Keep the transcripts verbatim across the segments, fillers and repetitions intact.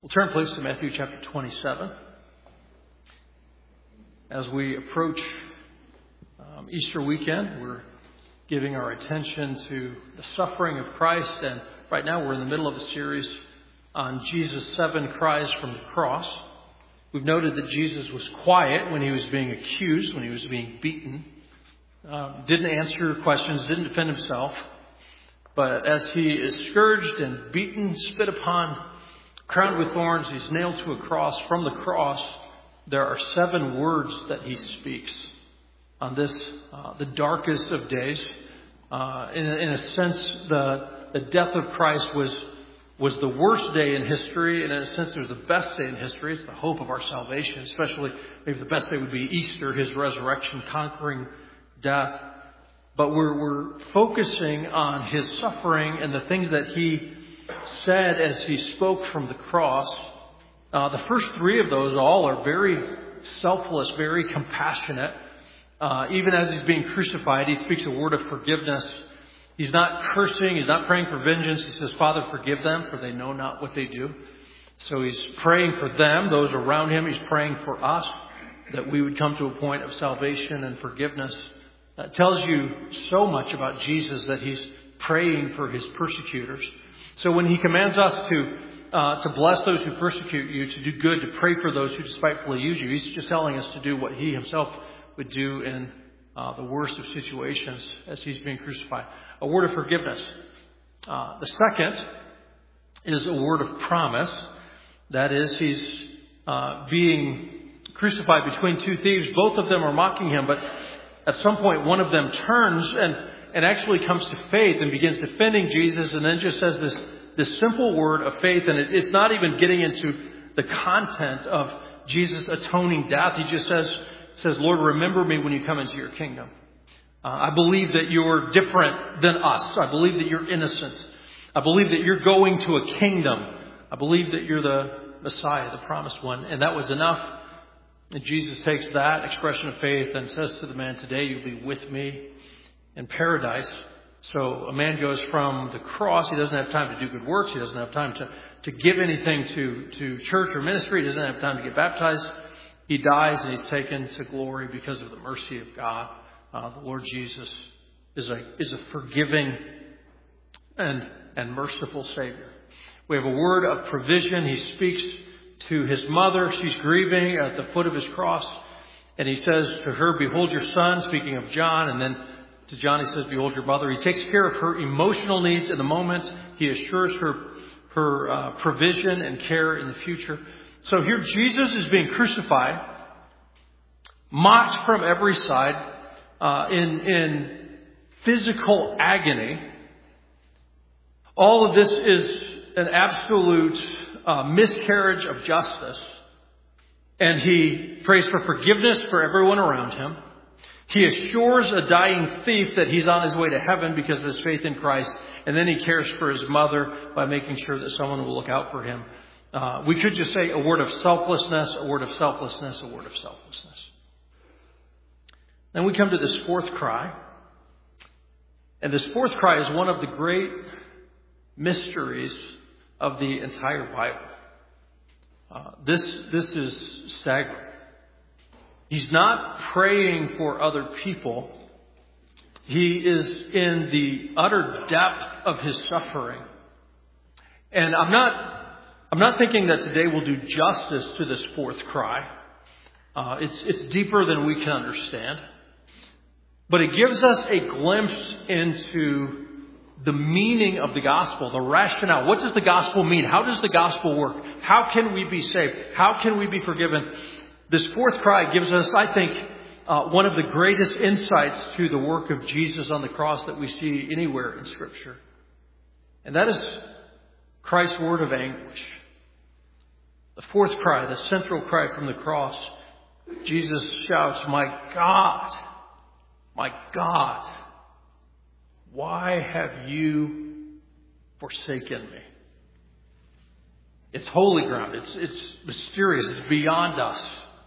We'll turn, please, to Matthew chapter twenty-seven. As we approach um, Easter weekend, we're giving our attention to the suffering of Christ, and right now we're in the middle of a series on Jesus' seven cries from the cross. We've noted that Jesus was quiet when he was being accused, when he was being beaten, um, didn't answer questions, didn't defend himself, but as he is scourged and beaten, spit upon, crowned with thorns, he's nailed to a cross. From the cross, there are seven words that he speaks on this, uh, the darkest of days. Uh, in, in a sense, the, the death of Christ was, was the worst day in history, and in a sense, it was the best day in history. It's the hope of our salvation, especially maybe the best day would be Easter, his resurrection, conquering death. But we're, we're focusing on his suffering and the things that he said as he spoke from the cross. Uh, the first three of those all are very selfless, very compassionate. Uh, even as he's being crucified, he speaks a word of forgiveness. He's not cursing. He's not praying for vengeance. He says, Father, forgive them, for they know not what they do. So he's praying for them, those around him. He's praying for us, that we would come to a point of salvation and forgiveness. That tells you so much about Jesus, that he's praying for his persecutors. So when he commands us to uh, to bless those who persecute you, to do good, to pray for those who despitefully use you, he's just telling us to do what he himself would do in uh, the worst of situations as he's being crucified. A word of forgiveness. Uh, the second is a word of promise. That is, he's uh, being crucified between two thieves. Both of them are mocking him, but at some point one of them turns and and actually comes to faith and begins defending Jesus, and then just says this, this simple word of faith. And it, it's not even getting into the content of Jesus' atoning death. He just says, says, Lord, remember me when you come into your kingdom. Uh, I believe that you're different than us. I believe that you're innocent. I believe that you're going to a kingdom. I believe that you're the Messiah, the promised one. And that was enough. And Jesus takes that expression of faith and says to the man, today you'll be with me in paradise. So a man goes from the cross. He doesn't have time to do good works. He doesn't have time to, to give anything to, to church or ministry. He doesn't have time to get baptized. He dies and he's taken to glory because of the mercy of God. Uh, the Lord Jesus is a, is a forgiving and, and merciful Savior. We have a word of provision. He speaks to his mother. She's grieving at the foot of his cross. And he says to her, behold your son, speaking of John. And then to John, he says, behold your mother. He takes care of her emotional needs in the moment. He assures her her uh, provision and care in the future. So here Jesus is being crucified, mocked from every side, uh, in, in physical agony. All of this is an absolute uh, miscarriage of justice. And he prays for forgiveness for everyone around him. He assures a dying thief that he's on his way to heaven because of his faith in Christ. And then he cares for his mother by making sure that someone will look out for him. Uh, we could just say a word of selflessness, a word of selflessness, a word of selflessness. Then we come to this fourth cry. And this fourth cry is one of the great mysteries of the entire Bible. Uh, this, this is staggering. He's not praying for other people. He is in the utter depth of his suffering. And I'm not, I'm not thinking that today we'll do justice to this fourth cry. Uh, it's, it's deeper than we can understand. But it gives us a glimpse into the meaning of the gospel, the rationale. What does the gospel mean? How does the gospel work? How can we be saved? How can we be forgiven? This fourth cry gives us, I think, uh, one of the greatest insights to the work of Jesus on the cross that we see anywhere in Scripture. And that is Christ's word of anguish. The fourth cry, the central cry from the cross, Jesus shouts, my God, my God, why have you forsaken me? It's holy ground. It's, it's mysterious. It's beyond us.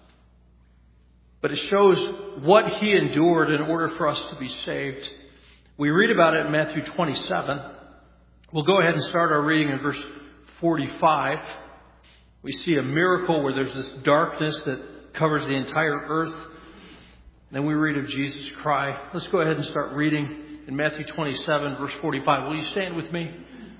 But it shows what he endured in order for us to be saved. We read about it in Matthew twenty-seven. We'll go ahead and start our reading in verse forty-five. We see a miracle where there's this darkness that covers the entire earth. Then we read of Jesus' cry. Let's go ahead and start reading in Matthew twenty-seven, verse forty-five. Will you stand with me?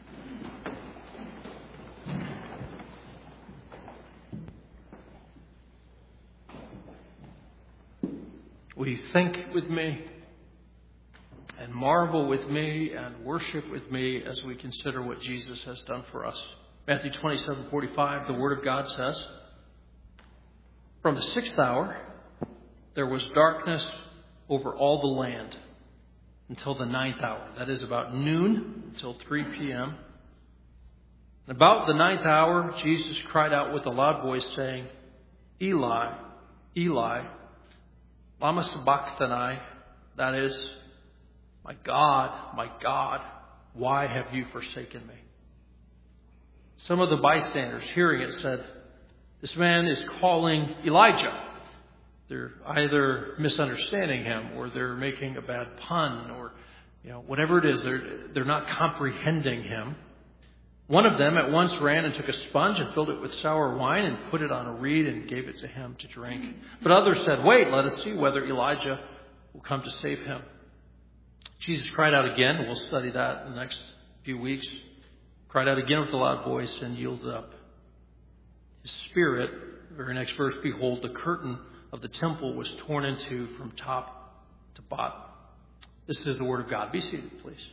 Will you think with me and marvel with me and worship with me as we consider what Jesus has done for us? Matthew twenty-seven, forty-five, the Word of God says, "From the sixth hour there was darkness over all the land until the ninth hour." That is about noon until three p.m. About the ninth hour, Jesus cried out with a loud voice, saying, "Eli, Eli, lama sabachthani," that is, "My God, my God, why have you forsaken me?" Some of the bystanders hearing it said, "This man is calling Elijah." They're either misunderstanding him, or they're making a bad pun, or you know whatever it is, they're they're not comprehending him. One of them at once ran and took a sponge and filled it with sour wine and put it on a reed and gave it to him to drink. But others said, "Wait, let us see whether Elijah will come to save him." Jesus cried out again. We'll study that in the next few weeks. Cried out again with a loud voice and yielded up his spirit. Very next verse, "Behold, the curtain of the temple was torn in two from top to bottom." This is the Word of God. Be seated, please.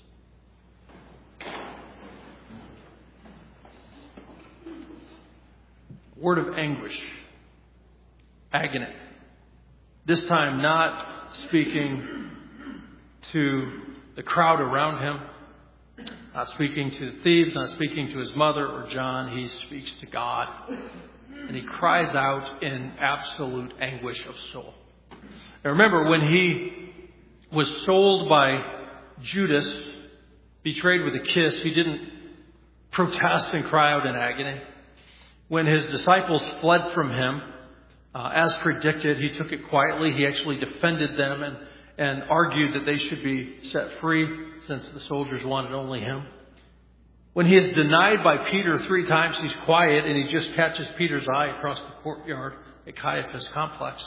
Word of anguish, agony. This time not speaking to the crowd around him, not speaking to the thieves, not speaking to his mother or John. He speaks to God. And he cries out in absolute anguish of soul. Now remember, when he was sold by Judas, betrayed with a kiss, he didn't protest and cry out in agony. When his disciples fled from him, uh, as predicted, he took it quietly. He actually defended them and, and argued that they should be set free since the soldiers wanted only him. When he is denied by Peter three times, he's quiet and he just catches Peter's eye across the courtyard at Caiaphas' complex.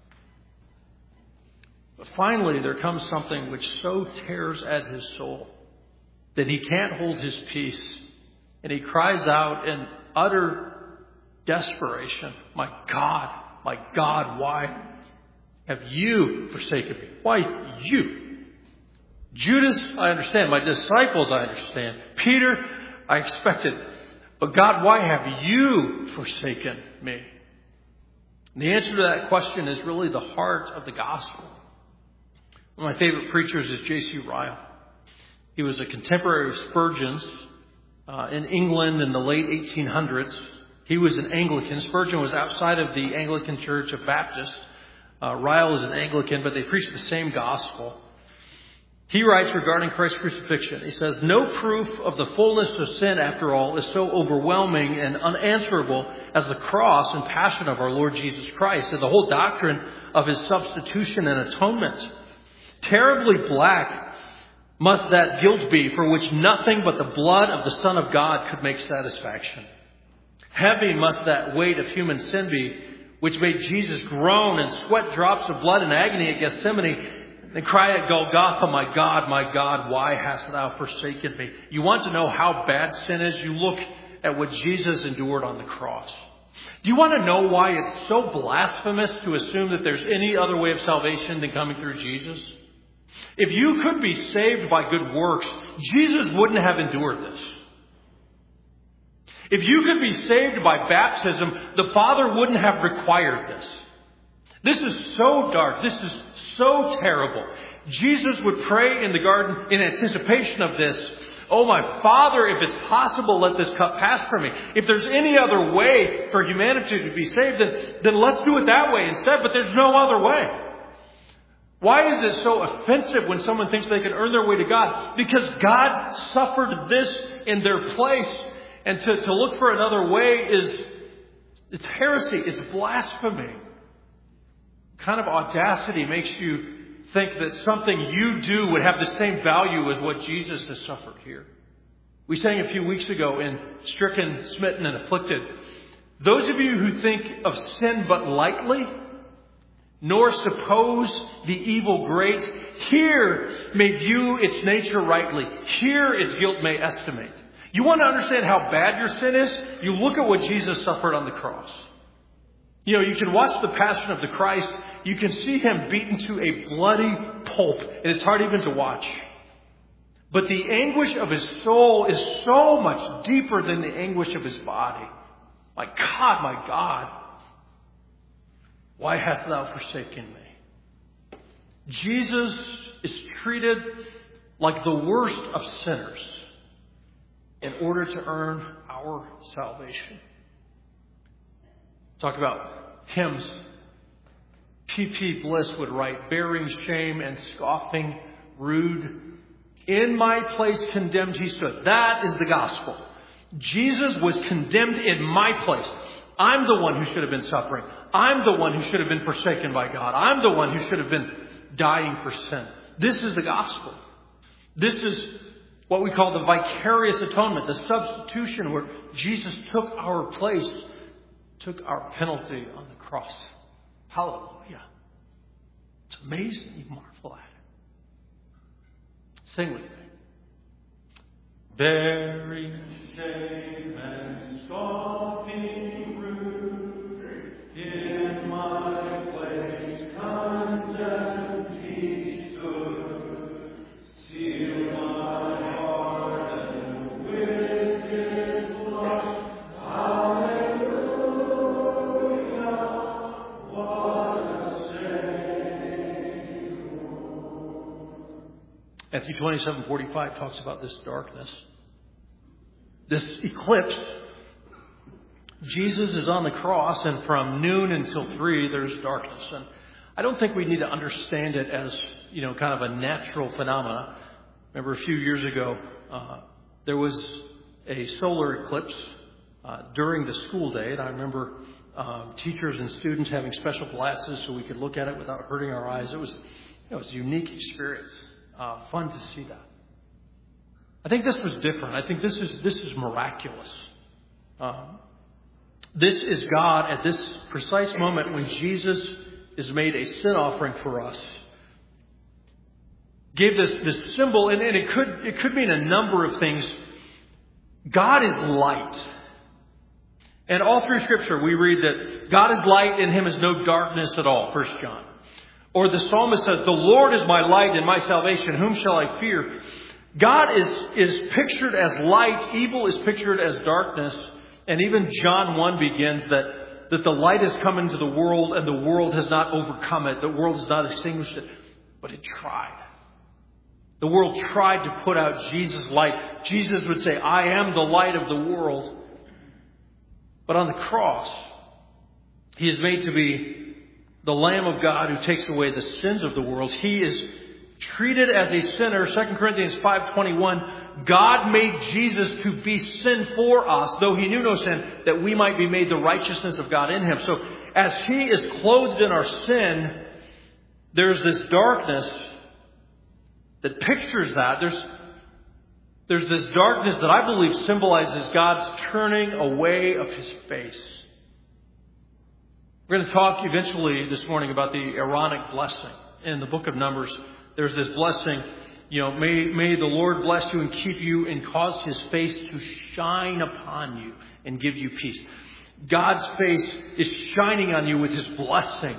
But finally, there comes something which so tears at his soul that he can't hold his peace. And he cries out in utter desperation, "My God, my God, why have you forsaken me?" Why you? Judas, I understand. My disciples, I understand. Peter, I expected. But God, why have you forsaken me? And the answer to that question is really the heart of the gospel. One of my favorite preachers is J C Ryle. He was a contemporary of Spurgeon's uh, in England in the late eighteen hundreds. He was an Anglican. Spurgeon was outside of the Anglican Church of Baptist. Uh, Ryle is an Anglican, but they preach the same gospel. He writes regarding Christ's crucifixion, he says, "No proof of the fullness of sin, after all, is so overwhelming and unanswerable as the cross and passion of our Lord Jesus Christ and the whole doctrine of his substitution and atonement. Terribly black must that guilt be for which nothing but the blood of the Son of God could make satisfaction. Heavy must that weight of human sin be, which made Jesus groan and sweat drops of blood in agony at Gethsemane, and cry at Golgotha, 'My God, my God, why hast thou forsaken me?'" You want to know how bad sin is? You look at what Jesus endured on the cross. Do you want to know why it's so blasphemous to assume that there's any other way of salvation than coming through Jesus? If you could be saved by good works, Jesus wouldn't have endured this. If you could be saved by baptism, the Father wouldn't have required this. This is so dark. This is so terrible. Jesus would pray in the garden in anticipation of this. "Oh, my Father, if it's possible, let this cup pass from me. If there's any other way for humanity to be saved, then, then let's do it that way instead. But there's no other way." Why is it so offensive when someone thinks they can earn their way to God? Because God suffered this in their place. And to, to look for another way is, it's heresy. It's blasphemy. Kind of audacity makes you think that something you do would have the same value as what Jesus has suffered here. We sang a few weeks ago in Stricken, Smitten, and Afflicted, Those of you who think of sin but lightly, nor suppose the evil great, here may view its nature rightly. Here its guilt may estimate. You want to understand how bad your sin is? You look at what Jesus suffered on the cross. You know, you can watch the Passion of the Christ. You can see him beaten to a bloody pulp, and it's hard even to watch. But the anguish of his soul is so much deeper than the anguish of his body. My God, my God, why hast thou forsaken me? Jesus is treated like the worst of sinners in order to earn our salvation. Talk about hymns. P P Bliss would write, bearing shame and scoffing rude. In my place condemned he stood. That is the gospel. Jesus was condemned in my place. I'm the one who should have been suffering. I'm the one who should have been forsaken by God. I'm the one who should have been dying for sin. This is the gospel. This is what we call the vicarious atonement, the substitution where Jesus took our place, took our penalty on the cross. Hallelujah. It's amazing. You marvel at it. Sing with me. Bearing shame and scoffing rude, in my place condemned he stood, sealed my heart and with his blood. Hallelujah, what a Savior. Matthew twenty-seven forty-five talks about this darkness. This eclipse. Jesus is on the cross, and from noon until three, there's darkness. And I don't think we need to understand it as, you know, kind of a natural phenomena. Remember a few years ago, uh, there was a solar eclipse uh, during the school day, and I remember um, teachers and students having special glasses so we could look at it without hurting our eyes. It was, you know, it was a unique experience. Uh, fun to see that. I think this was different. I think this is this is miraculous. Um, this is God at this precise moment when Jesus is made a sin offering for us. Gave this this symbol, and, and it could it could mean a number of things. God is light. And all through Scripture we read that God is light, in him is no darkness at all, First John. Or the psalmist says, the Lord is my light and my salvation, whom shall I fear? God is, is pictured as light, evil is pictured as darkness, and even John one begins that, that the light has come into the world and the world has not overcome it. The world has not extinguished it, but it tried. The world tried to put out Jesus' light. Jesus would say, I am the light of the world. But on the cross, he is made to be the Lamb of God who takes away the sins of the world. He is treated as a sinner. Second Corinthians five twenty-one, God made Jesus to be sin for us, though he knew no sin, that we might be made the righteousness of God in him. So as he is clothed in our sin, there's this darkness that pictures that. There's, there's this darkness that I believe symbolizes God's turning away of his face. We're going to talk eventually this morning about the Aaronic blessing in the book of Numbers. There's this blessing, you know, may, may the Lord bless you and keep you and cause his face to shine upon you and give you peace. God's face is shining on you with his blessing.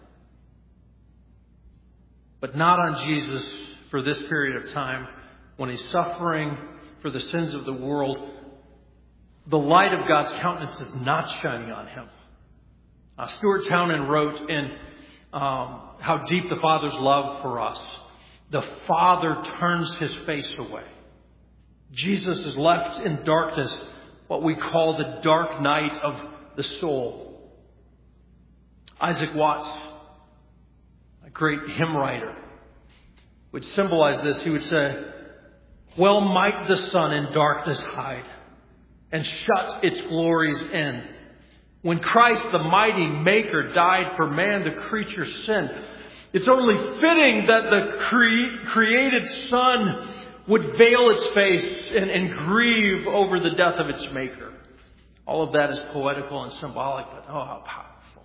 But not on Jesus for this period of time when he's suffering for the sins of the world. The light of God's countenance is not shining on him. Uh, Stuart Townend wrote in um, How Deep the Father's Love for Us, the Father turns his face away. Jesus is left in darkness, what we call the dark night of the soul. Isaac Watts, a great hymn writer, would symbolize this. He would say, well might the sun in darkness hide and shut its glories in. When Christ, the mighty Maker, died for man, the creature's sin, it's only fitting that the cre- created Son would veil its face and, and grieve over the death of its Maker. All of that is poetical and symbolic, but oh, how powerful.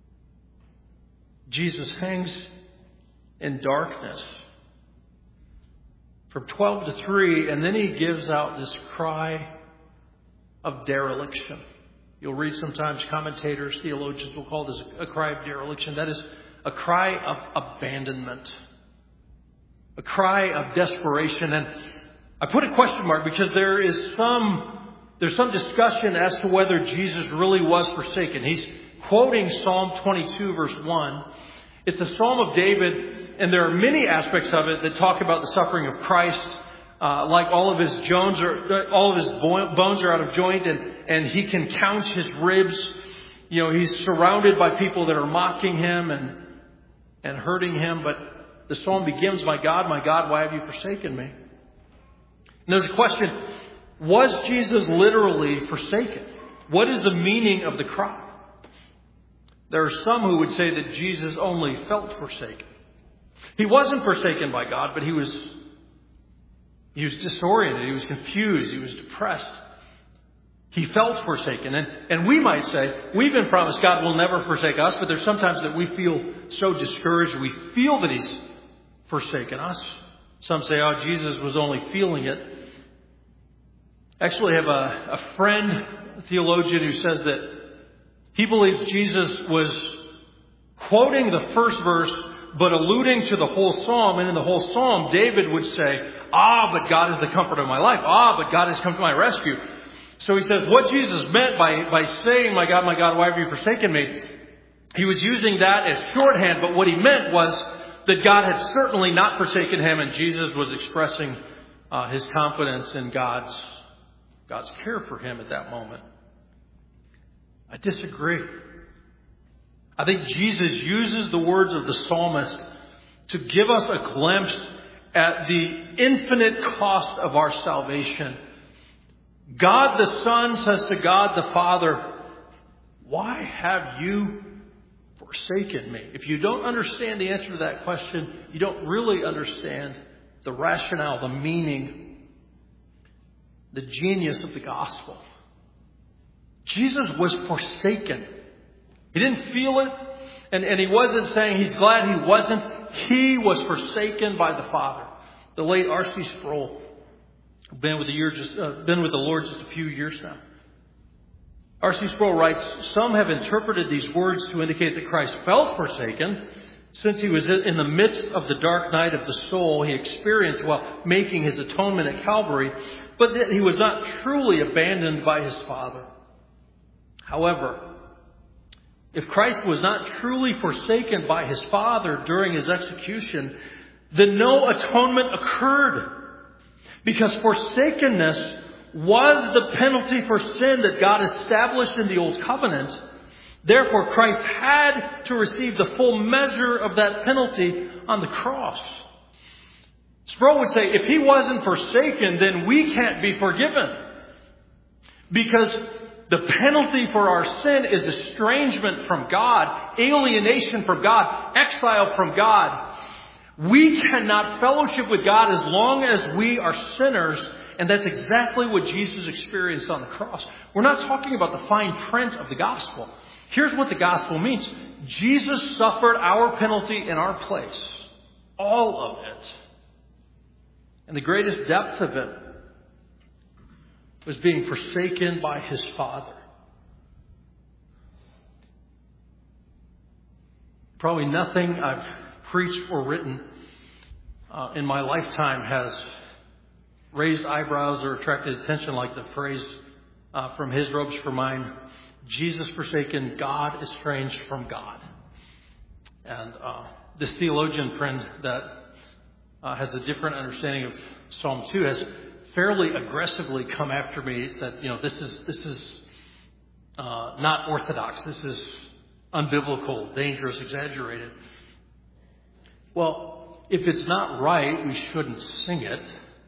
Jesus hangs in darkness from twelve to three, and then he gives out this cry of dereliction. You'll read sometimes commentators, theologians will call this a cry of dereliction. That is a cry of abandonment, a cry of desperation. And I put a question mark because there is some there's some discussion as to whether Jesus really was forsaken. He's quoting Psalm twenty-two, verse one. It's a psalm of David, and there are many aspects of it that talk about the suffering of Christ. Uh, like all of his jones are, all of his bones are out of joint, and, and he can count his ribs. You know, he's surrounded by people that are mocking him and and hurting him. But the psalm begins, "My God, my God, why have you forsaken me?" And there's a question: was Jesus literally forsaken? What is the meaning of the cry? There are some who would say that Jesus only felt forsaken. He wasn't forsaken by God, but he was he was disoriented, he was confused, he was depressed. He felt forsaken. And, and we might say, we've been promised God will never forsake us, but there's sometimes that we feel so discouraged, we feel that he's forsaken us. Some say, oh, Jesus was only feeling it. I actually have a, a friend, a theologian, who says that he believes Jesus was quoting the first verse, but alluding to the whole psalm. And in the whole psalm, David would say, ah, but God is the comfort of my life. Ah, but God has come to my rescue. So he says what Jesus meant by, by saying, my God, my God, why have you forsaken me? He was using that as shorthand, but what he meant was that God had certainly not forsaken him, and Jesus was expressing uh, his confidence in God's, God's care for him at that moment. I disagree. I think Jesus uses the words of the psalmist to give us a glimpse at the infinite cost of our salvation. God the Son says to God the Father, why have you forsaken me? If you don't understand the answer to that question, you don't really understand the rationale, the meaning, the genius of the gospel. Jesus was forsaken. He didn't feel it, and, and he wasn't saying he's glad he wasn't. He was forsaken by the Father. The late R C Sproul, been with the year just uh, been with the Lord just a few years now. R C Sproul writes, some have interpreted these words to indicate that Christ felt forsaken, since he was in the midst of the dark night of the soul he experienced while making his atonement at Calvary, but that he was not truly abandoned by his Father. However, if Christ was not truly forsaken by his Father during his execution, then no atonement occurred. Because forsakenness was the penalty for sin that God established in the Old Covenant. Therefore, Christ had to receive the full measure of that penalty on the cross. Sproul would say, if he wasn't forsaken, then we can't be forgiven. Because the penalty for our sin is estrangement from God, alienation from God, exile from God. We cannot fellowship with God as long as we are sinners, and that's exactly what Jesus experienced on the cross. We're not talking about the fine print of the gospel. Here's what the gospel means. Jesus suffered our penalty in our place. All of it. And the greatest depth of it was being forsaken by his Father. Probably nothing I've preached or written uh, in my lifetime has raised eyebrows or attracted attention like the phrase uh, from His Robes for Mine, Jesus forsaken, God estranged from God. And uh, this theologian friend that uh, has a different understanding of Psalm two has fairly aggressively come after me. He said, you know, this is this is uh, not orthodox. This is unbiblical, dangerous, exaggerated. Well, if it's not right, we shouldn't sing it.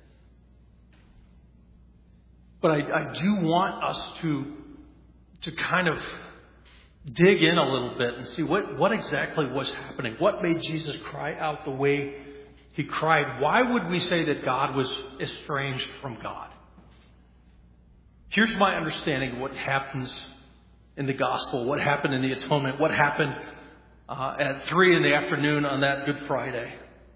But I, I do want us to to kind of dig in a little bit and see what, what exactly was happening. What made Jesus cry out the way he cried? Why would we say that God was estranged from God? Here's my understanding of what happens in the gospel, what happened in the atonement, what happened uh, at three in the afternoon on that Good Friday.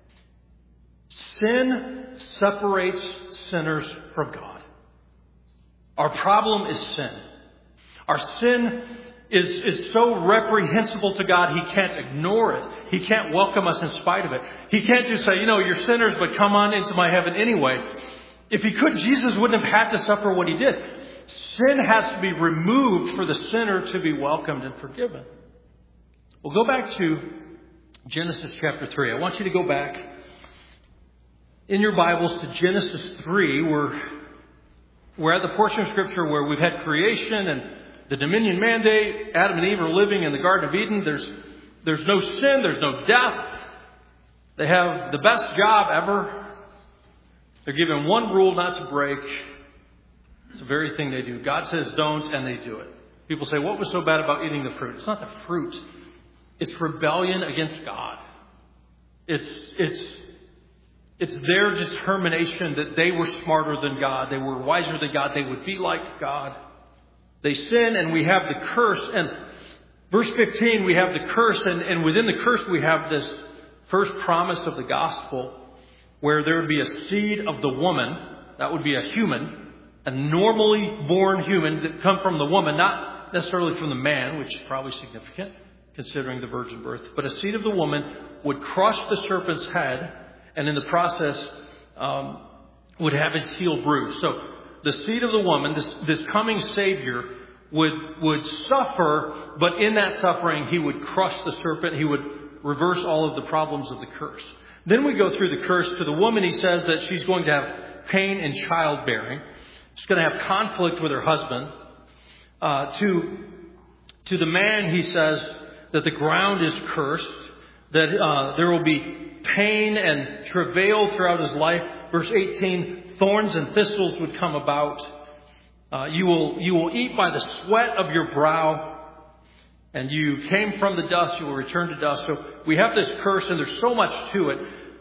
Sin separates sinners from God. Our problem is sin. Our sin is, is so reprehensible to God, He can't ignore it. He can't welcome us in spite of it. He can't just say, you know, you're sinners, but come on into my heaven anyway. If He could, Jesus wouldn't have had to suffer what He did. Sin has to be removed for the sinner to be welcomed and forgiven. We'll go back to Genesis chapter three. I want you to go back in your Bibles to Genesis three. We're, we're at the portion of Scripture where we've had creation and the dominion mandate. Adam and Eve are living in the Garden of Eden. There's, there's no sin. There's no death. They have the best job ever. They're given one rule not to break. It's the very thing they do. God says don't, and they do it. People say, what was so bad about eating the fruit? It's not the fruit. It's rebellion against God. It's, it's, it's their determination that they were smarter than God. They were wiser than God. They would be like God. They sin, and we have the curse. And verse fifteen, we have the curse. And, and within the curse, we have this first promise of the gospel where there would be a seed of the woman. That would be a human. A normally born human that come from the woman, not necessarily from the man, which is probably significant considering the virgin birth, but a seed of the woman would crush the serpent's head and in the process um, would have his heel bruised. So the seed of the woman, this, this coming Savior, would, would suffer, but in that suffering he would crush the serpent. He would reverse all of the problems of the curse. Then we go through the curse. To the woman, he says that she's going to have pain in childbearing. She's going to have conflict with her husband. Uh, to, to the man, he says that the ground is cursed, that uh, there will be pain and travail throughout his life. Verse eighteen, thorns and thistles would come about. Uh, you will, you will eat by the sweat of your brow, and you came from the dust, you will return to dust. So we have this curse, and there's so much to it.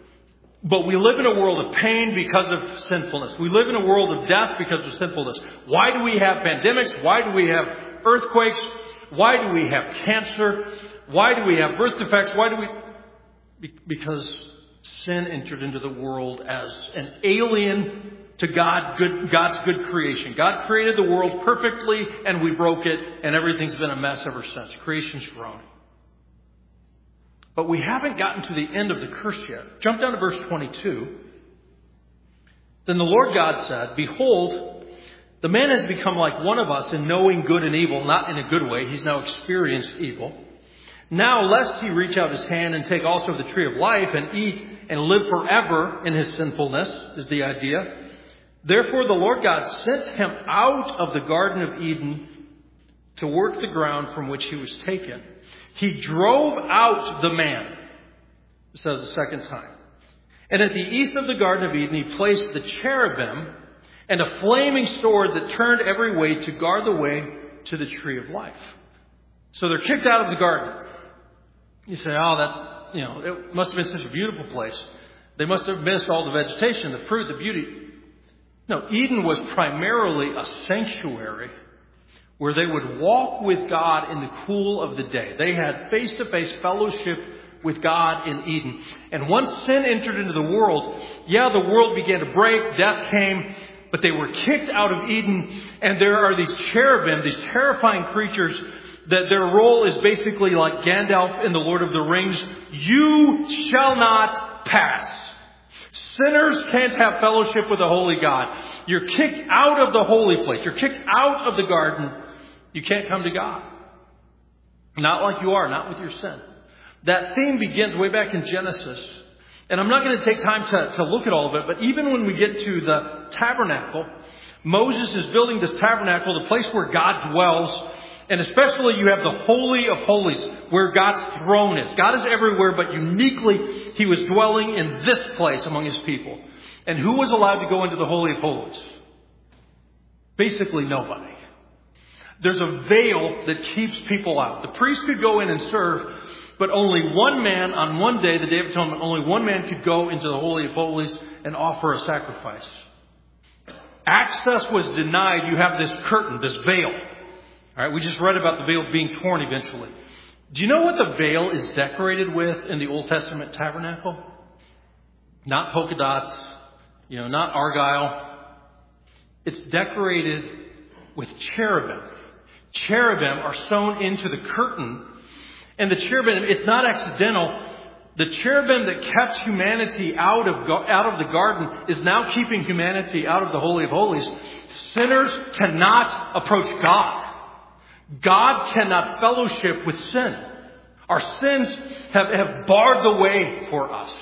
But we live in a world of pain because of sinfulness. We live in a world of death because of sinfulness. Why do we have pandemics? Why do we have earthquakes? Why do we have cancer? Why do we have birth defects? Why do we? Because sin entered into the world as an alien to God, good, God's good creation. God created the world perfectly, and we broke it, and everything's been a mess ever since. Creation's groaning. But we haven't gotten to the end of the curse yet. Jump down to verse twenty-two. Then the Lord God said, behold, the man has become like one of us in knowing good and evil, not in a good way. He's now experienced evil. Now, lest he reach out his hand and take also the tree of life and eat and live forever in his sinfulness, is the idea. Therefore, the Lord God sent him out of the Garden of Eden to work the ground from which he was taken. He drove out the man, it says the second time. And at the east of the Garden of Eden, he placed the cherubim and a flaming sword that turned every way to guard the way to the tree of life. So they're kicked out of the garden. You say, oh, that, you know, it must have been such a beautiful place. They must have missed all the vegetation, the fruit, the beauty. No, Eden was primarily a sanctuary where they would walk with God in the cool of the day. They had face-to-face fellowship with God in Eden. And once sin entered into the world, yeah, the world began to break, death came, but they were kicked out of Eden. And there are these cherubim, these terrifying creatures, that their role is basically like Gandalf in The Lord of the Rings. You shall not pass. Sinners can't have fellowship with the holy God. You're kicked out of the holy place. You're kicked out of the garden. You can't come to God. Not like you are, not with your sin. That theme begins way back in Genesis. And I'm not going to take time to, to look at all of it, but even when we get to the tabernacle, Moses is building this tabernacle, the place where God dwells. And especially you have the Holy of Holies, where God's throne is. God is everywhere, but uniquely He was dwelling in this place among His people. And who was allowed to go into the Holy of Holies? Basically nobody. There's a veil that keeps people out. The priest could go in and serve, but only one man on one day, the Day of Atonement, only one man could go into the Holy of Holies and offer a sacrifice. access was denied, you have this curtain, this veil. All right, we just read about the veil being torn eventually. Do you know what the veil is decorated with in the Old Testament tabernacle? Not polka dots, you know, not argyle. It's decorated with cherubim. Cherubim are sewn into the curtain. And the cherubim, it's not accidental. The cherubim that kept humanity out of, out of the garden is now keeping humanity out of the Holy of Holies. Sinners cannot approach God. God cannot fellowship with sin. Our sins have, have barred the way for us.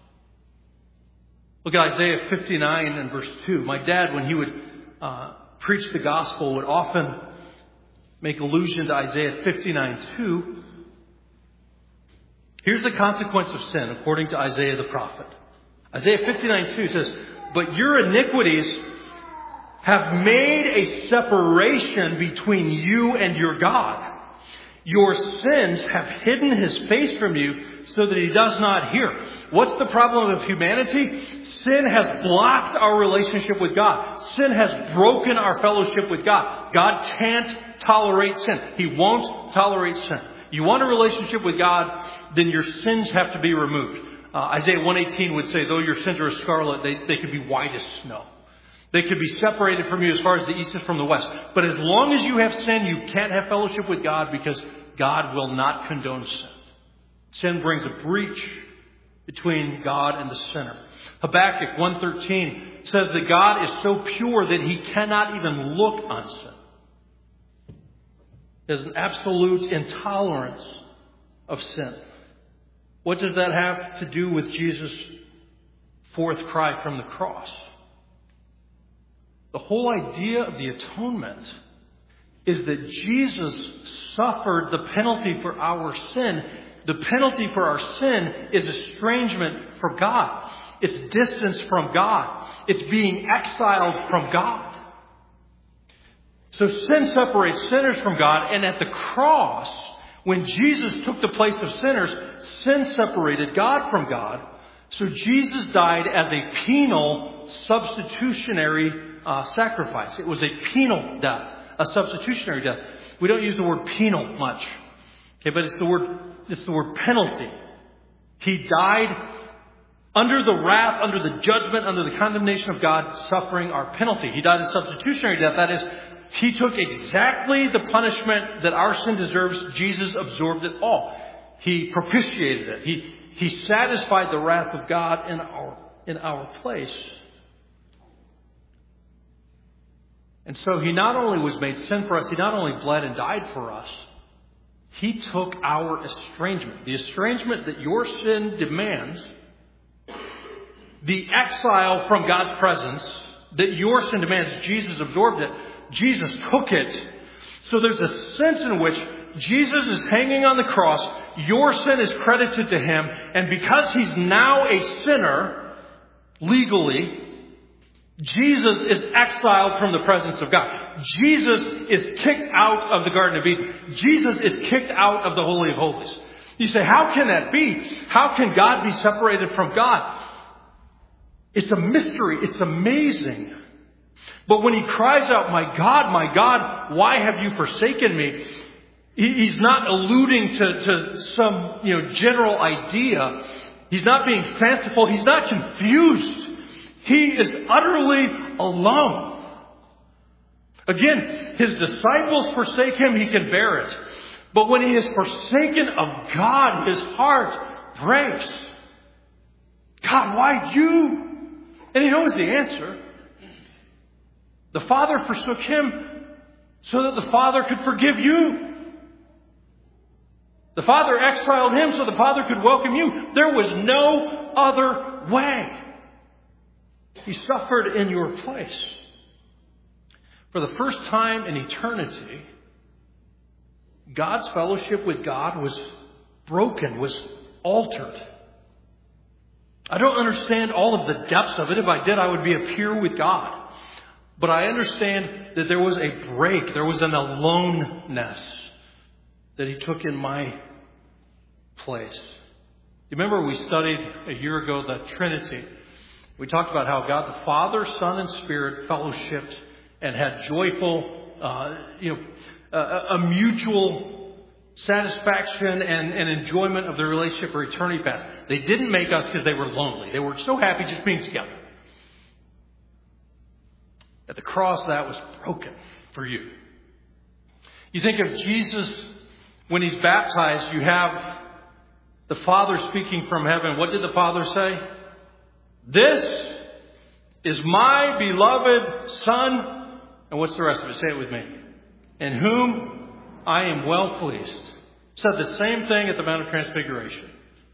Look at Isaiah fifty-nine and verse two. My dad, when he would uh, preach the gospel, would often make allusion to Isaiah fifty-nine two. Here's the consequence of sin, according to Isaiah the prophet. Isaiah fifty-nine two says, but your iniquities have made a separation between you and your God. Your sins have hidden his face from you so that he does not hear. What's the problem of humanity? Sin has blocked our relationship with God. Sin has broken our fellowship with God. God can't tolerate sin. He won't tolerate sin. You want a relationship with God, then your sins have to be removed. Uh, Isaiah one eighteen would say, though your sins are as scarlet, they, they could be white as snow. They could be separated from you as far as the east is from the west. But as long as you have sin, you can't have fellowship with God because God will not condone sin. Sin brings a breach between God and the sinner. Habakkuk one thirteen says that God is so pure that he cannot even look on sin. There's an absolute intolerance of sin. What does that have to do with Jesus' fourth cry from the cross? The whole idea of the atonement is that Jesus suffered the penalty for our sin. The penalty for our sin is estrangement from God. It's distance from God. It's being exiled from God. So sin separates sinners from God, and at the cross, when Jesus took the place of sinners, sin separated God from God. So Jesus died as a penal substitutionary uh, sacrifice. It was a penal death, a substitutionary death. We don't use the word penal much, okay, but it's the word it's the word penalty. He died under the wrath, under the judgment, under the condemnation of God, suffering our penalty. He died a substitutionary death. That is, he took exactly the punishment that our sin deserves. Jesus absorbed it all. He propitiated it. He, he satisfied the wrath of God in our, in our place. And so he not only was made sin for us, he not only bled and died for us, he took our estrangement. The estrangement that your sin demands, the exile from God's presence that your sin demands, Jesus absorbed it. Jesus took it. So there's a sense in which Jesus is hanging on the cross. Your sin is credited to him. And because he's now a sinner, legally, Jesus is exiled from the presence of God. Jesus is kicked out of the Garden of Eden. Jesus is kicked out of the Holy of Holies. You say, how can that be? How can God be separated from God? It's a mystery. It's amazing. But when he cries out, my God, my God, why have you forsaken me? He's not alluding to, to some, you know, general idea. He's not being fanciful. He's not confused. He is utterly alone. Again, his disciples forsake him, he can bear it. But when he is forsaken of God, his heart breaks. God, why you? And he knows the answer. The Father forsook him so that the Father could forgive you. The Father exiled him so the Father could welcome you. There was no other way. He suffered in your place. For the first time in eternity, God's fellowship with God was broken, was altered. I don't understand all of the depths of it. If I did, I would be a peer with God. But I understand that there was a break. There was an aloneness that he took in my place. You remember we studied a year ago the Trinity. We talked about how God the Father, Son, and Spirit fellowshipped and had joyful, uh, you know, uh, a mutual satisfaction and, and enjoyment of their relationship for eternity past. They didn't make us because they were lonely. They were so happy just being together. At the cross, that was broken for you. You think of Jesus when he's baptized, you have the Father speaking from heaven. What did the Father say? This is my beloved Son. And what's the rest of it? Say it with me. In whom I am well pleased. Said the same thing at the Mount of Transfiguration.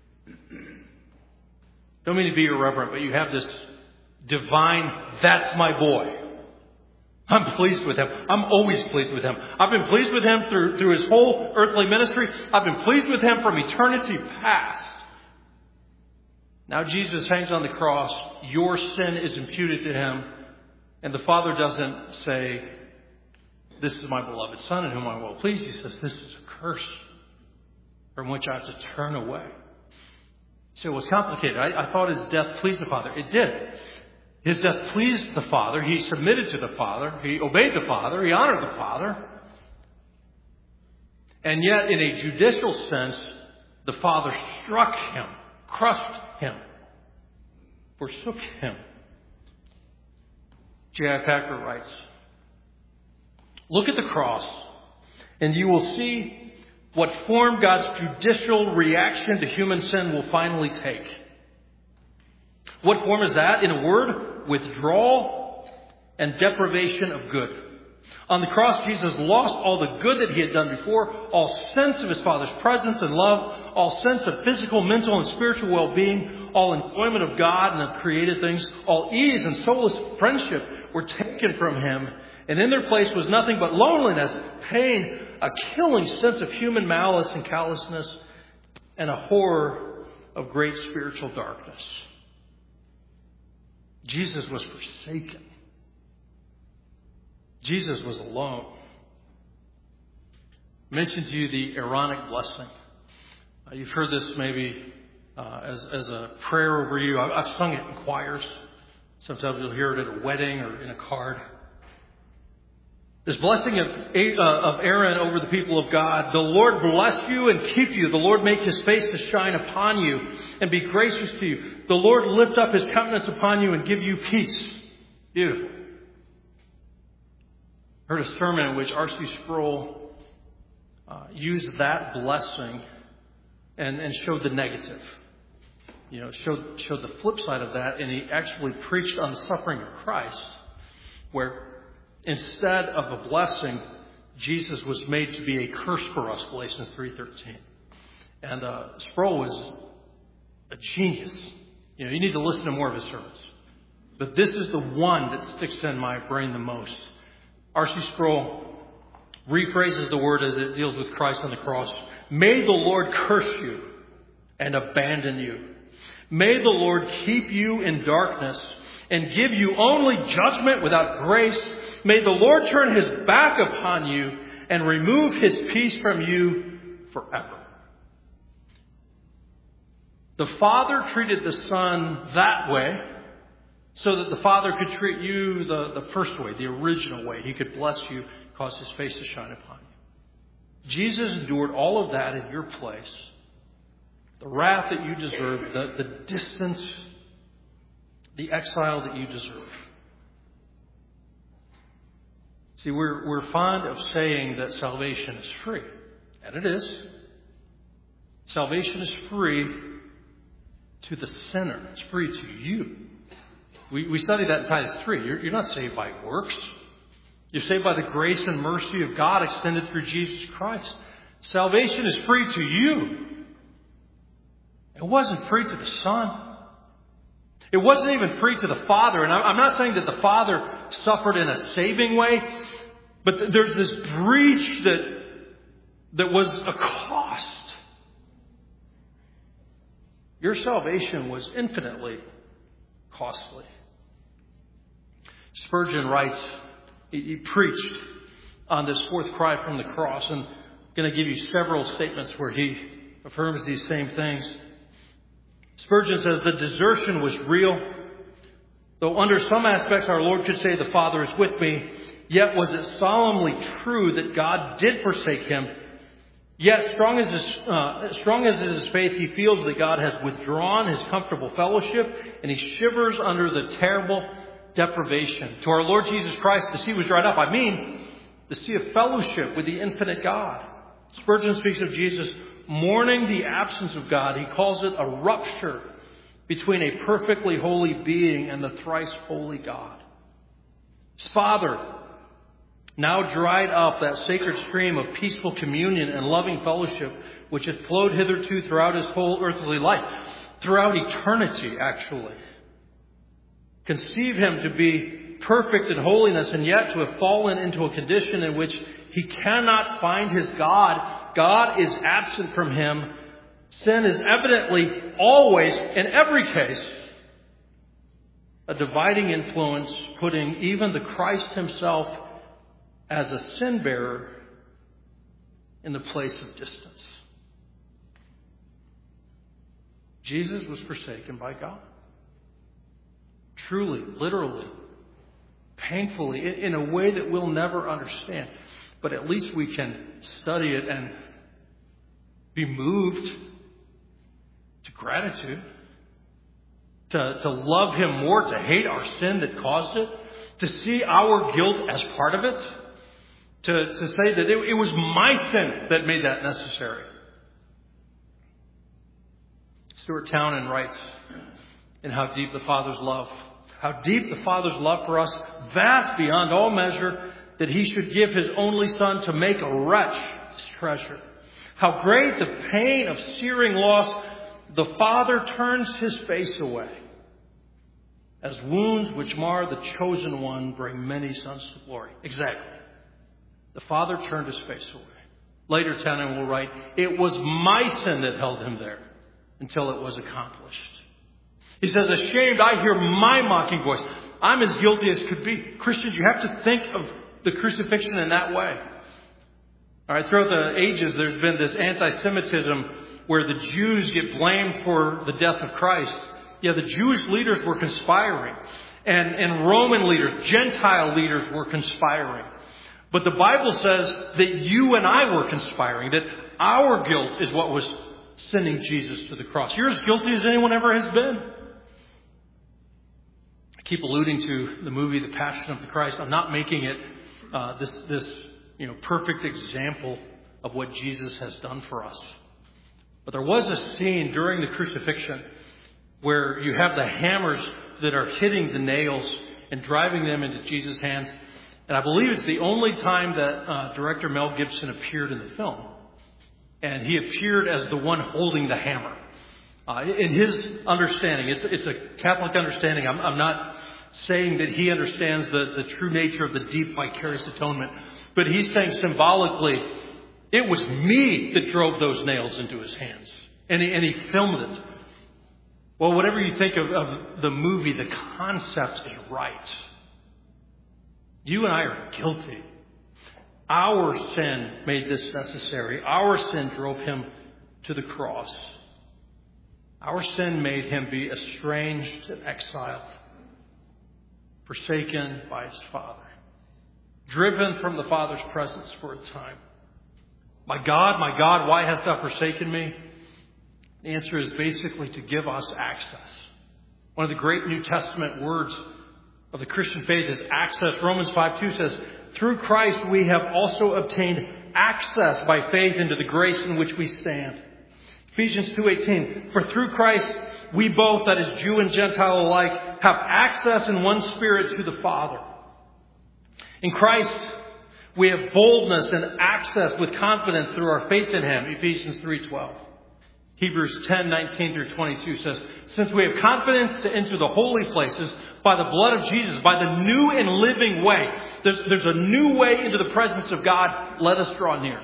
Don't mean to be irreverent, but you have this divine, that's my boy. I'm pleased with him. I'm always pleased with him. I've been pleased with him through, through his whole earthly ministry. I've been pleased with him from eternity past. Now Jesus hangs on the cross. Your sin is imputed to him. And the Father doesn't say, this is my beloved Son in whom I'm well pleased. He says, this is a curse from which I have to turn away. So it was complicated. I, I thought his death pleased the Father. It did. His death pleased the Father. He submitted to the Father. He obeyed the Father. He honored the Father. And yet, in a judicial sense, the Father struck him, crushed him, forsook him. J I Packer writes, look at the cross, and you will see what form God's judicial reaction to human sin will finally take. What form is that? In a word, withdrawal and deprivation of good. On the cross, Jesus lost all the good that he had done before, all sense of his Father's presence and love, all sense of physical, mental, and spiritual well-being, all enjoyment of God and of created things, all ease and soulless friendship were taken from him, and in their place was nothing but loneliness, pain, a killing sense of human malice and callousness, and a horror of great spiritual darkness. Jesus was forsaken. Jesus was alone. I mentioned to you the Aaronic blessing. Uh, you've heard this maybe uh, as, as a prayer over you. I, I've sung it in choirs. Sometimes you'll hear it at a wedding or in a card. This blessing of, uh, of Aaron over the people of God. The Lord bless you and keep you. The Lord make his face to shine upon you and be gracious to you. The Lord lift up his countenance upon you and give you peace. Beautiful. I heard a sermon in which R C Sproul uh, used that blessing and, and showed the negative. You know, showed, showed the flip side of that, and he actually preached on the suffering of Christ, where instead of a blessing, Jesus was made to be a curse for us, Galatians three thirteen. And uh, Sproul was a genius. You know, you need to listen to more of his sermons. But this is the one that sticks in my brain the most. R C Sproul rephrases the word as it deals with Christ on the cross. May the Lord curse you and abandon you. May the Lord keep you in darkness and give you only judgment without grace. May the Lord turn his back upon you and remove his peace from you forever. The Father treated the Son that way so that the Father could treat you the, the first way, the original way. He could bless you, cause his face to shine upon you. Jesus endured all of that in your place. The wrath that you deserve, the, the distance, the exile that you deserve. See, we're, we're fond of saying that salvation is free. And it is. Salvation is free to the sinner. It's free to you. We, we study that in Titus three. You're, you're not saved by works. You're saved by the grace and mercy of God extended through Jesus Christ. Salvation is free to you. It wasn't free to the Son. It wasn't even free to the Father. And I'm not saying that the Father suffered in a saving way, but there's this breach that, that was a cost. Your salvation was infinitely costly. Spurgeon writes, he, he preached on this fourth cry from the cross, and I'm going to give you several statements where he affirms these same things. Spurgeon says the desertion was real. Though under some aspects our Lord could say, the Father is with me, yet was it solemnly true that God did forsake him. Yet, strong as his, uh, strong as is his faith, he feels that God has withdrawn his comfortable fellowship, and he shivers under the terrible deprivation. To our Lord Jesus Christ, the sea was dried up. I mean, the sea of fellowship with the infinite God. Spurgeon speaks of Jesus mourning the absence of God. He calls it a rupture between a perfectly holy being and the thrice holy God. His Father now dried up that sacred stream of peaceful communion and loving fellowship which had flowed hitherto throughout his whole earthly life, throughout eternity, actually. Conceive him to be perfect in holiness and yet to have fallen into a condition in which he cannot find his God. God is absent from him. Sin is evidently always, in every case, a dividing influence, putting even the Christ himself as a sin bearer in the place of distance. Jesus was forsaken by God. Truly, literally, painfully, in a way that we'll never understand. But at least we can study it and be moved to gratitude, to, to love him more, to hate our sin that caused it, to see our guilt as part of it, to, to say that it, it was my sin that made that necessary. Stuart Townend writes in How Deep the Father's Love, how deep the Father's love for us, vast beyond all measure, that he should give his only Son to make a wretch his treasure. How great the pain of searing loss, the Father turns his face away, as wounds which mar the chosen one bring many sons to glory. Exactly. The Father turned his face away. Later, Townend will write, it was my sin that held him there until it was accomplished. He says, ashamed, I hear my mocking voice. I'm as guilty as could be. Christians, you have to think of the crucifixion in that way. All right, throughout the ages, there's been this anti-Semitism where the Jews get blamed for the death of Christ. Yeah, the Jewish leaders were conspiring. And, and Roman leaders, Gentile leaders were conspiring. But the Bible says that you and I were conspiring, that our guilt is what was sending Jesus to the cross. You're as guilty as anyone ever has been. I keep alluding to the movie The Passion of the Christ. I'm not making it uh, this, this you know, perfect example of what Jesus has done for us. But there was a scene during the crucifixion where you have the hammers that are hitting the nails and driving them into Jesus' hands. And I believe it's the only time that uh, director Mel Gibson appeared in the film. And he appeared as the one holding the hammer. Uh, in his understanding, it's, it's a Catholic understanding. I'm, I'm not saying that he understands the, the true nature of the deep vicarious atonement. But he's saying symbolically, it was me that drove those nails into his hands. And he, and he filmed it. Well, whatever you think of, of the movie, the concept is right. You and I are guilty. Our sin made this necessary. Our sin drove him to the cross. Our sin made him be estranged and exiled, forsaken by his Father, driven from the Father's presence for a time. My God, my God, why hast thou forsaken me? The answer is basically to give us access. One of the great New Testament words of the Christian faith is access. Romans five two says, through Christ we have also obtained access by faith into the grace in which we stand. Ephesians two eighteen, for through Christ we both, that is Jew and Gentile alike, have access in one Spirit to the Father. In Christ we have boldness and access with confidence through our faith in him. Ephesians three twelve. Hebrews ten nineteen through twenty-two says, since we have confidence to enter the holy places by the blood of Jesus, by the new and living way. There's, there's a new way into the presence of God. Let us draw near.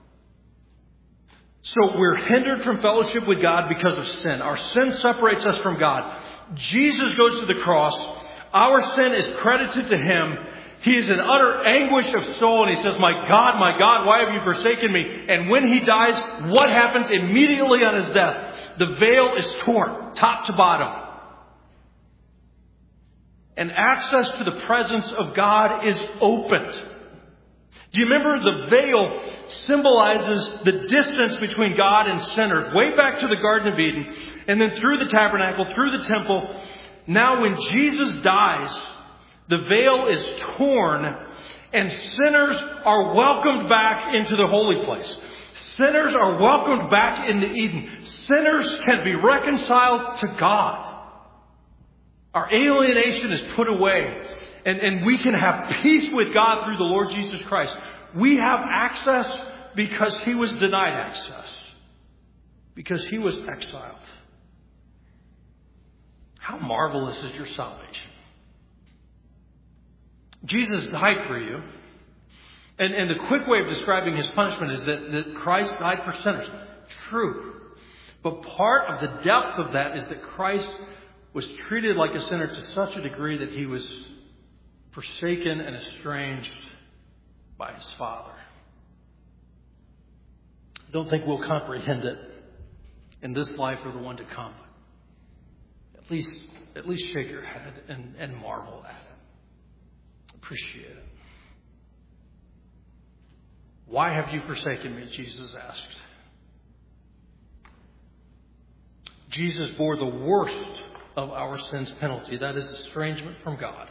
So we're hindered from fellowship with God because of sin. Our sin separates us from God. Jesus goes to the cross. Our sin is credited to him. He is in utter anguish of soul, and he says, my God, my God, why have you forsaken me? And when he dies, what happens immediately on his death? The veil is torn, top to bottom. and access to the presence of God is opened. Do you remember the veil symbolizes the distance between God and sinners, way back to the Garden of Eden, and then through the tabernacle, through the temple. Now when Jesus dies, the veil is torn and sinners are welcomed back into the holy place. Sinners are welcomed back into Eden. Sinners can be reconciled to God. Our alienation is put away. And, and we can have peace with God through the Lord Jesus Christ. We have access because He was denied access. Because He was exiled. How marvelous is your salvation? Jesus died for you. And, and the quick way of describing His punishment is that, that Christ died for sinners. True. But part of the depth of that is that Christ was treated like a sinner to such a degree that He was forsaken and estranged by His Father. I don't think we'll comprehend it in this life or the one to come. At least, at least shake your head and, and marvel at it. Appreciate it. Why have you forsaken me? Jesus asked. Jesus bore the worst of our sin's penalty. That is estrangement from God.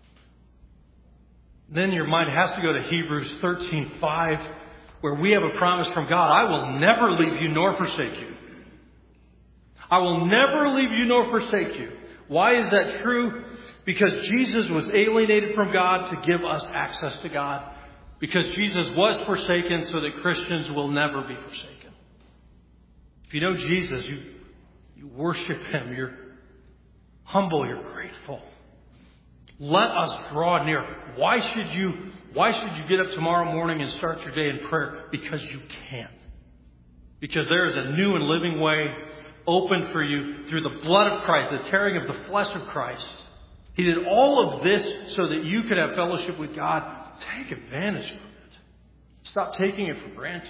Then your mind has to go to Hebrews thirteen five, where we have a promise from God. I will never leave you nor forsake you. I will never leave you nor forsake you. Why is that true? Because Jesus was alienated from God to give us access to God. Because Jesus was forsaken so that Christians will never be forsaken. If you know Jesus, you, you worship Him. You're humble. You're grateful. Let us draw near. Why should you, why should you get up tomorrow morning and start your day in prayer? Because you can. Because there is a new and living way open for you through the blood of Christ, the tearing of the flesh of Christ. He did all of this so that you could have fellowship with God. Take advantage of it. Stop taking it for granted.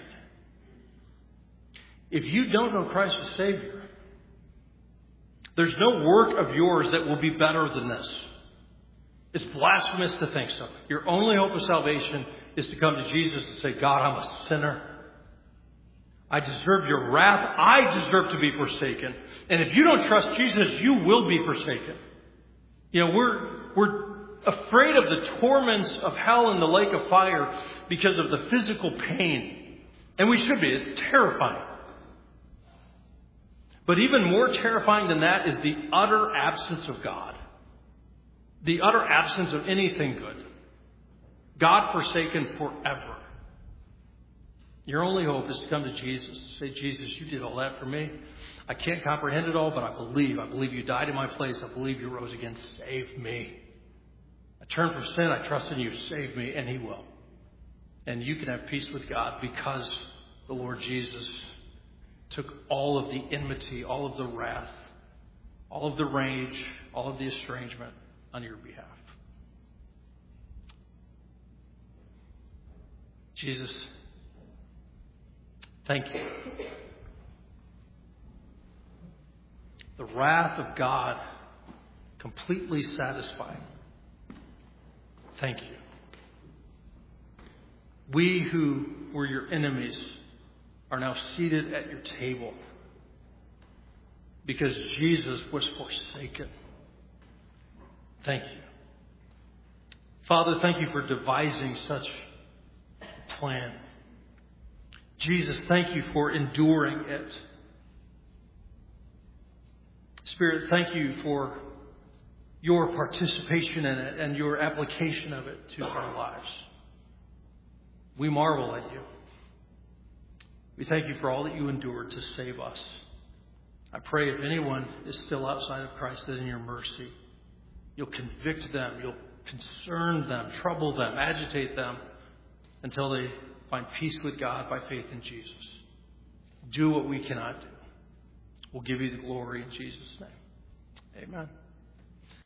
If you don't know Christ as Savior, there's no work of yours that will be better than this. It's blasphemous to think so. Your only hope of salvation is to come to Jesus and say, God, I'm a sinner. I deserve your wrath. I deserve to be forsaken. And if you don't trust Jesus, you will be forsaken. You know, we're, we're afraid of the torments of hell and the lake of fire because of the physical pain. And we should be. It's terrifying. But even more terrifying than that is the utter absence of God. The utter absence of anything good. God forsaken forever. Your only hope is to come to Jesus. Say, Jesus, you did all that for me. I can't comprehend it all, but I believe. I believe you died in my place. I believe you rose again. Save me. I turn from sin. I trust in you. Save me. And He will. And you can have peace with God because the Lord Jesus took all of the enmity, all of the wrath, all of the rage, all of the estrangement on your behalf. Jesus, thank you. The wrath of God completely satisfied. Thank you. We who were your enemies are now seated at your table because Jesus was forsaken. Thank you. Father, thank you for devising such a plan. Jesus, thank you for enduring it. Spirit, thank you for your participation in it and your application of it to our lives. We marvel at you. We thank you for all that you endured to save us. I pray if anyone is still outside of Christ, that in your mercy, you'll convict them, you'll concern them, trouble them, agitate them until they find peace with God by faith in Jesus. Do what we cannot do. We'll give you the glory in Jesus' name. Amen.